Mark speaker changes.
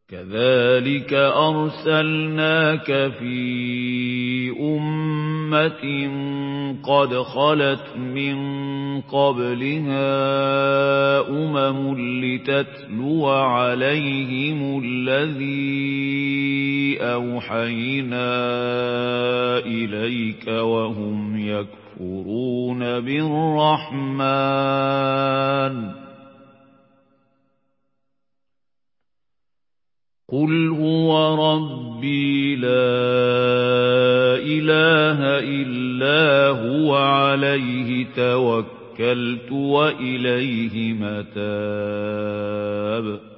Speaker 1: كذلك أرسلناك في أمة قد خلت من قبلها لتتلو عليهم الذي أوحينا إليك وهم يكفرون بالرحمن قل هو ربي لا إله إلا هو عليه توكلت وإليه متاب